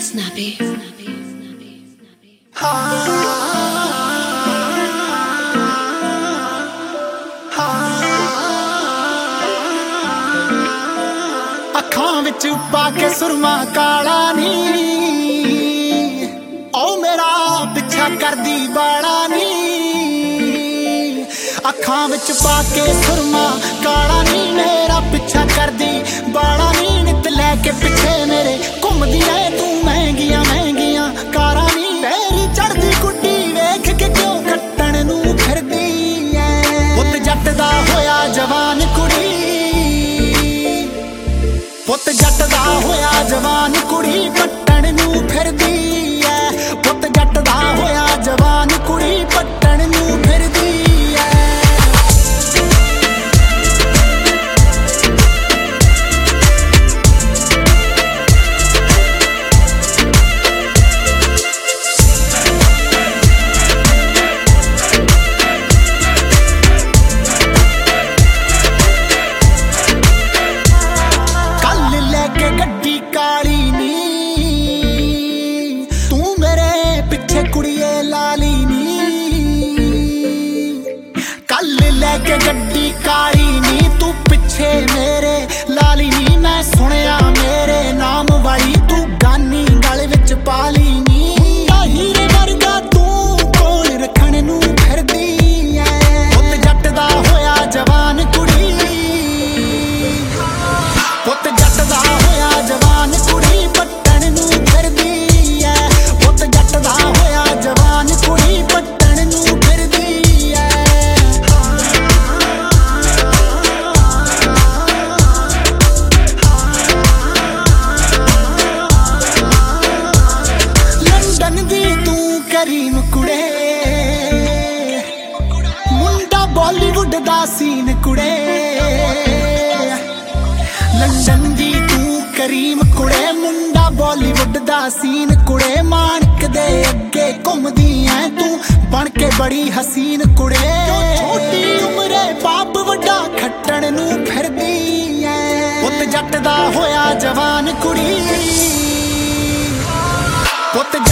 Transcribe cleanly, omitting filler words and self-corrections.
Snappy. ਅੱਖਾਂ ਵਿੱਚ ਪਾ ਕੇ ਸੁਰਮਾ ਕਾਲਾ ਨੀ ਓ ਮੇਰਾ ਪਿੱਛਾ ਕਰਦੀ ਬਾਲਾ ਨੀ ਅੱਖਾਂ ਵਿੱਚ ਪਾ ਕੇ ਸੁਰਮਾ ਕਾਲਾ ਨੀ ਮੇਰਾ ਪਿੱਛਾ ਕਰਦੀ ਬਾਲਾ ਨੀ ਨਿਤ ਲੈ ਕੇ ਪਿੱਛੇ ਮੇਰੇ ਘੁੰਮਦੀ ਐ ਤੂੰ ਮਹਿੰਗੀਆਂ ਮਹਿੰਗੀਆਂ ਕਾਰਾਂ ਨੀ ਤੇਰੀ ਚੜਦੀ ਕੁੱਟੀ ਵੇਖ ਕੇ ਕਿਉਂ ਕੱਟਣ ਨੂੰ ਫਿਰਦੀ ਐ ਪੁੱਤ ਜੱਟ ਦਾ ਹੋਇਆ ਜਵਾਨ ਕੁੜੀ ਪੁੱਤ ਜੱਟ ਦਾ ਹੋਇਆ ਜਵਾਨ ਕੁੜੀ ਪੱਟਣ ਨੂੰ ਫਿਰਦੀ ਐ ਪੁੱਤ ਜੱਟ ਦਾ ਹੋਇਆ ਜਵਾਨ ਕੁੜੀ ਪੱਟਣ ਨੂੰ ਫਿਰਦੀ ਐ ਗੱਡੀ ਕਾਲੀ ਨੀ ਤੂੰ ਮੇਰੇ ਪਿੱਛੇ ਕੁੜੀਏ ਲਾਲੀ ਨੀ ਕੱਲ ਲੈ ਕੇ ਗੱਡੀ ਕਾਲੀ ਨੀ ਤੂੰ ਪਿੱਛੇ ਮੇਰੇ ਲਾਲੀ ਨੀ ਮੈਂ ਸੁਣਿਆ ਮੇਰੇ ਨਾਮ ਵਾਲੀ ਤੂੰ ਗਾਨੀ ਗਲ ਵਿੱਚ ਪਾਲੀ ਨੀ ਹੀਰੇ ਵਰਗਾ ਤੂੰ ਕੋਲ ਰੱਖਣ ਨੂੰ ਫਿਰਦੀ ਐ ਪੁੱਤ ਜੱਟ ਦਾ ਹੋਇਆ ਜਵਾਨ ਕੁੜੀ ਪੁੱਤ ਜੱਟ ਦਾ ਹੋਇਆ ਜਵਾਨ ਕੁੜੀ ਪੱਟਣ ਨੂੰ ਫਿਰਦੀ ਐ ਪੁੱਤ ਜੱਟ ਦਾ ਹੋਇਆ ਜਵਾਨ ਕੁੜੀ ਪੱਟਣ ਨੂੰ ਫਿਰਦੀ ਐ ਲੰਡਨ ਦੀ ਤੂੰ ਕਰੀਮ ਕੁੜੇ ਮੁੰਡਾ ਬਾਲੀਵੁੱਡ ਦਾ ਸੀਨ ਕੁੜੇ ਲੰਡਨ ਦੀ ਤੂੰ ਕਰੀਮ ਕੁੜੇ ਮੁੰਡਾ ਬਾਲੀਵੁੱਡ ਦਾ ਸੀਨ ਕੁੜੇ ਮਾਣਕ ਦੇ ਅੱਗੇ ਘੁੰਮਦੀ ਐ ਤੂੰ ਬਣ ਕੇ ਬੜੀ ਹਸੀਨ ਕੁੜੇ ਛੋਟੀ ਉਮਰੇ ਬਾਪ ਵੱਡਾ ਖੱਟਣ ਨੂੰ ਫਿਰਦੀ ਐ ਪੁੱਤ ਜੱਟ ਦਾ ਹੋਇਆ ਜਵਾਨ ਕੁੜੀ ਪੁੱਤ